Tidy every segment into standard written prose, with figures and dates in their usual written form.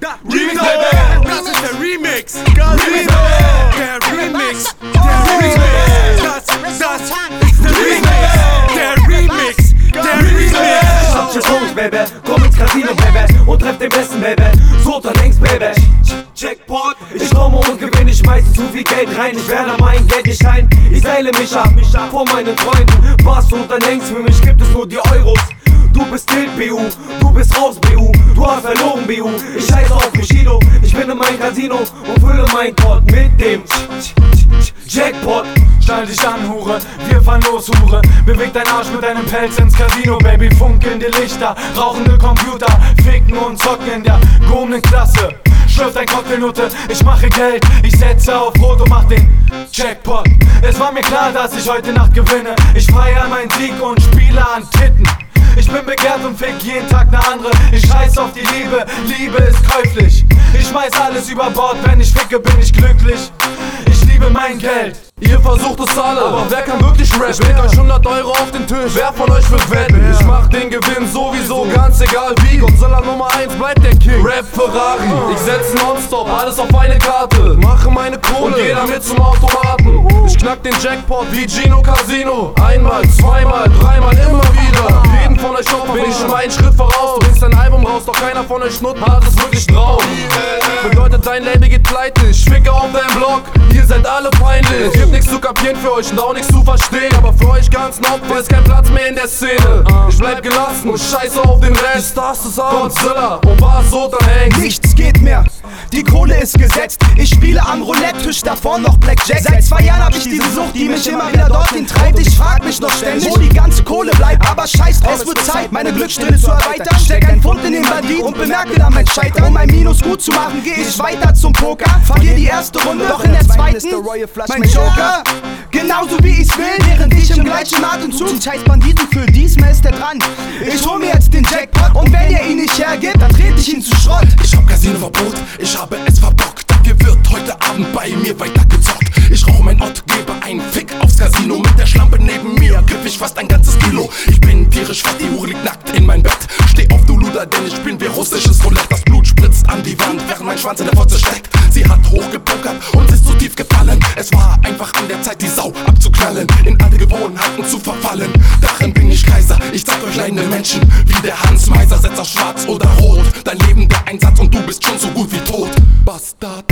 Remix, Baby. Das ist der Remix. Remix. Der Remix. Der Remix. Das ist der Remix. Der Remix. Der Remix. Ich hab Chance, Baby. Komm ins Casino, Baby. Und treff den Besten, Baby. So oder links, Baby. Jackpot. Ich komme und gewinne, ich schmeiße zu viel Geld rein. Ich werde mein Geld nicht ein. Ich seile mich ab vor meinen Freunden. Was und dann längst für mich gibt es nur die Euros. Du bist Tilt, BU, du bist raus, BU. Du hast verloren, BU. Ich scheiße auf Bushido. Ich bin in mein Casino und fülle mein Port mit dem Jackpot. Schnall dich an, Hure, wir fahren los, Hure. Beweg dein Arsch mit deinem Pelz ins Casino, Baby. Funkelnde Lichter, rauchende Computer, ficken und zocken in der gehobenen Klasse. Schlürft ein Cocktailnutte, ich mache Geld, ich setze auf Rot und mach den Jackpot. Es war mir klar, dass ich heute Nacht gewinne. Ich feier meinen Sieg und spiele an Titten. Ich bin begehrt und fick jeden Tag ne andere. Ich scheiß auf die Liebe, Liebe ist käuflich. Ich schmeiß alles über Bord, wenn ich ficke, bin ich glücklich. Ich liebe mein Geld. Ihr versucht es alle, aber wer kann wirklich rappen? Ich leg euch 100 € auf den Tisch, wer von euch wird wetten? Ich mach den Gewinn sowieso, ganz egal wie. Godzilla Nummer 1 bleibt der King. Rap Ferrari, ich setz nonstop alles auf eine Karte. Mache meine Kohle und geh damit zum Automaten. Ich knack den Jackpot wie Gino Casino. Einmal, zweimal, dreimal, immer wieder. Jeden von euch Opfer bin ich schon einen Schritt voraus. Du bringst dein Album raus, doch keiner von euch Schnutten hat es wirklich drauf. Bedeutet dein Label geht pleite, ich ficke auf deinen Blog. Ihr seid alle peinlich. Es gibt nichts zu kapieren für euch und auch nichts zu verstehen. Aber für euch ganzen Opfer ist kein Platz mehr in der Szene. Ich bleib gelassen und scheiße auf den Rest. Die Stars des Godzilla und was so dann hängt. Nichts geht mehr, die Kohle ist gesetzt. Ich spiele am Roulette-Tisch, davor noch Blackjack. Seit 2 Jahren hab ich diese Sucht, die mich immer wieder dorthin treibt. Ich frag mich noch ständig, wo die ganze Kohle bleibt. Aber scheiß drauf, es wird Zeit, meine Glücksstille zu erweitern. Steck ein Pfund in den Bandit und bemerke dann mein Scheitern. Um mein Minus gut zu machen, geh ich weiter zum Poker. Verlier die erste Runde, doch in der zweiten mein Joker. Genauso wie ich's will, während ich im gleichen Atemzug den scheiß Banditen fühl, diesmal ist der dran. Ich hol mir jetzt den Jackpot und wenn ihr ihn nicht hergibt, dann trete ich ihn zu Schrott. Ich hab Casino-Verbot, ich habe es verbockt. Dafür wird heute Abend bei mir weiter gezockt. Ich rauche mein Ott, gebe einen Fick aufs Casino. Mit der Schlampe neben mir griff ich fast ein ganzes Kilo. Ich bin tierisch fett, die Hure liegt nackt in mein Bett. Steh auf, du Luder, denn ich bin wie russisches Roulette. Das Blut spritzt an die Wand, während mein Schwanz in der Fotze steckt. Sie hat hochgepokert und ist so tief gefallen. Es war einfach an der Zeit, die Sau abzuknallen, in alte Gewohnheiten zu verfallen. Darin bin ich Kaiser, ich zeig euch leidende Menschen wie der Hans Meiser. Setz auf schwarz oder rot, dein Leben der Einsatz und du bist schon so gut wie tot. Bastard.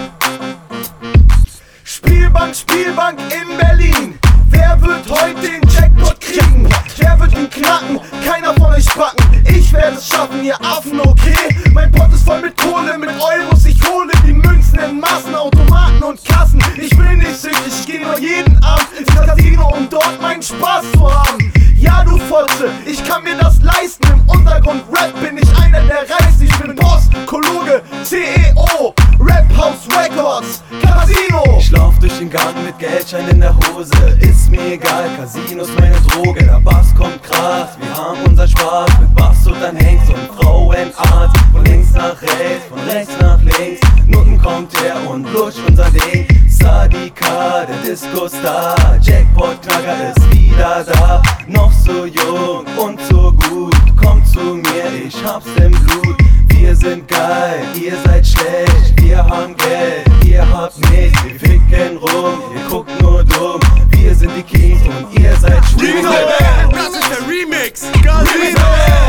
Spielbank in Berlin. Wer wird heute den Jackpot kriegen? Wer wird ihn knacken? Keiner von euch packen. Ich werde es schaffen, ihr Affen, okay? Mein Pott ist voll mit Kohle, mit Euros. Ich hole die Münzen in Massen, Automaten und Kassen. Ich bin nicht süchtig, ich geh nur jeden Abend ins Casino, um dort meinen Spaß zu haben. Ja, du Fotze, ich kann mir das leisten. Im Untergrund Rap bin ich einer der Reichsten. Ich bin Boss, Koluge, CEO, Rap House Records, Casino. Ich lauf durch den Garten mit Geldschein in der Hose. Ist mir egal, Casino ist meine Droge. Der Bass kommt krass, wir haben unser Spaß. Mit Bass und dann Hengst und Frauenarzt. Von links nach rechts, von rechts nach links. Nutten kommt her und lutscht unser Ding. Sadika, der Disco-Star. Jackpot-Knacker ist wieder da. Noch so jung und so gut. Kommt zu mir, ich hab's im Blut. Wir sind geil, ihr seid schlecht. Wir haben Geld, ihr habt nichts. Wir ficken rum, ihr guckt nur dumm. Wir sind die Kings und ihr seid schwul. Das ist der Remix. Remix.